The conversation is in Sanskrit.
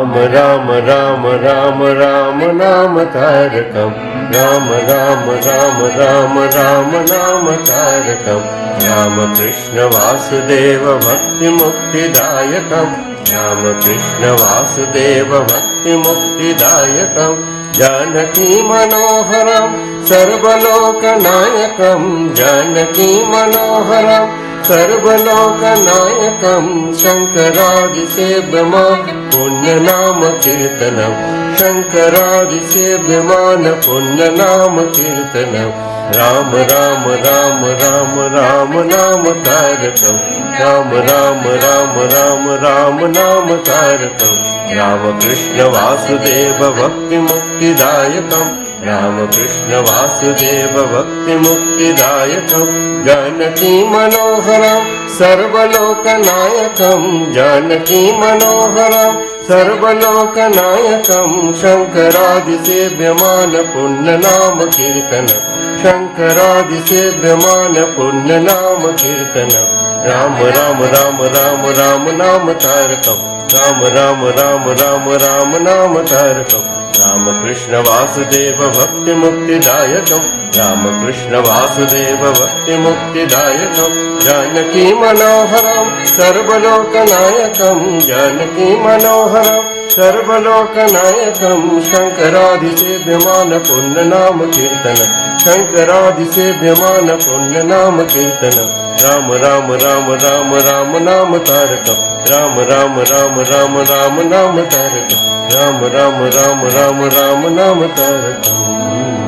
राम राम राम राम राम नाम तारकम् राम राम राम राम राम नाम तारकम् राम कृष्ण वासुदेव भक्ति मुक्तिदायकम् राम कृष्ण वासुदेव भक्ति मुक्तिदायकम् जानकी मनोहरम् सर्वलोकनायकम् जानकी मनोहरम् सर्वलोकनायकम् शङ्करादिसेव्यमान् पुण्यनाम कीर्तनम् शङ्करादिसेव्यमान् पुण्यनाम कीर्तनम् राम राम राम राम राम नाम तारकम् राम राम राम राम राम नाम तारकम् राम कृष्ण वासुदेव भक्ति मुक्तिदायकम् राम कृष्ण वासुदेव भक्ति मुक्तिदायकम् जानकी मनोहरम् सर्वलोकनायकम् जानकी मनोहरम् सर्वलोकनायकम् शङ्करादिसेव्यमान् पुण्यनाम कीर्तनम् शङ्करादिसेव्यमान् पुण्यनाम कीर्तनम् राम राम राम राम राम नाम तारकम् राम राम राम राम राम नाम तारकम् राम कृष्ण वासुदेव भक्ति मुक्तिदायकम् राम कृष्ण वासुदेव भक्ति मुक्तिदायकम् जानकी मनोहरम् सर्वलोकनायकम् जानकी मनोहरम् सर्वलोकनायकम् शङ्करादिसेव्यमान् पुण्यनाम कीर्तनम् शङ्करादिसेव्यमान् पुण्यनाम कीर्तनम् राम राम राम राम राम नाम तारकम् राम राम राम राम राम नाम तारकम् राम राम राम राम राम नाम तारकम्।